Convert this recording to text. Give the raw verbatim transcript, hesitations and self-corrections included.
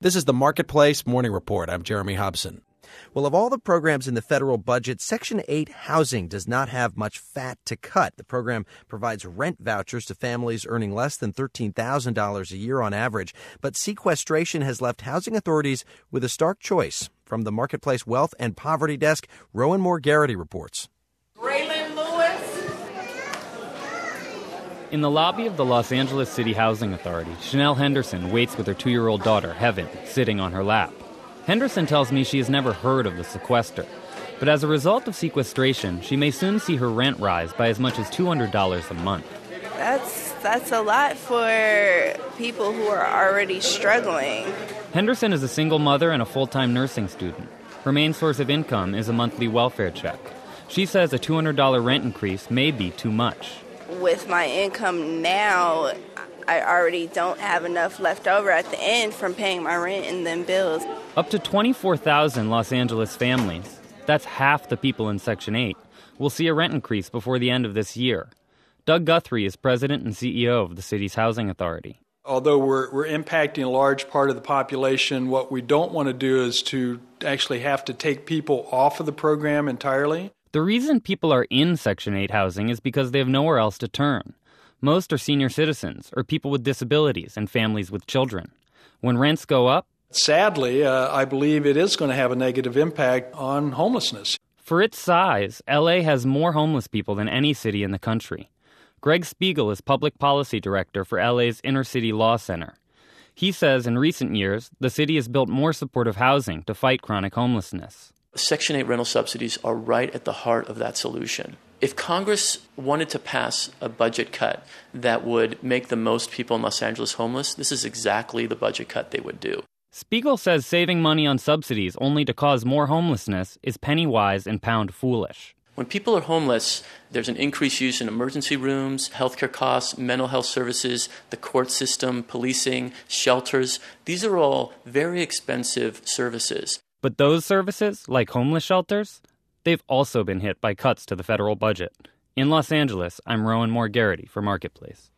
This is the Marketplace Morning Report. I'm Jeremy Hobson. Well, of all the programs in the federal budget, Section eight housing does not have much fat to cut. The program provides rent vouchers to families earning less than thirteen thousand dollars a year on average. But sequestration has left housing authorities with a stark choice. From the Marketplace Wealth and Poverty Desk, Rowan Moore Garrity reports. Raylan Lewis. In the lobby of the Los Angeles City Housing Authority, Chanel Henderson waits with her two-year-old daughter, Heaven, sitting on her lap. Henderson tells me she has never heard of the sequester. But as a result of sequestration, she may soon see her rent rise by as much as two hundred dollars a month. That's that's a lot for people who are already struggling. Henderson is a single mother and a full-time nursing student. Her main source of income is a monthly welfare check. She says a two hundred dollars rent increase may be too much. With my income now, I already don't have enough left over at the end from paying my rent and then bills. Up to twenty-four thousand Los Angeles families, that's half the people in Section eight, will see a rent increase before the end of this year. Doug Guthrie is president and C E O of the city's housing authority. Although we're, we're impacting a large part of the population, what we don't want to do is to actually have to take people off of the program entirely. The reason people are in Section eight housing is because they have nowhere else to turn. Most are senior citizens or people with disabilities and families with children. When rents go up, sadly, uh, I believe it is going to have a negative impact on homelessness. For its size, L A has more homeless people than any city in the country. Greg Spiegel is public policy director for L A's Inner City Law Center. He says in recent years, the city has built more supportive housing to fight chronic homelessness. Section eight rental subsidies are right at the heart of that solution. If Congress wanted to pass a budget cut that would make the most people in Los Angeles homeless, this is exactly the budget cut they would do. Spiegel says saving money on subsidies only to cause more homelessness is penny wise and pound foolish. When people are homeless, there's an increased use in emergency rooms, healthcare costs, mental health services, the court system, policing, shelters. These are all very expensive services. But those services, like homeless shelters, they've also been hit by cuts to the federal budget. In Los Angeles, I'm Rowan Moore Garrity for Marketplace.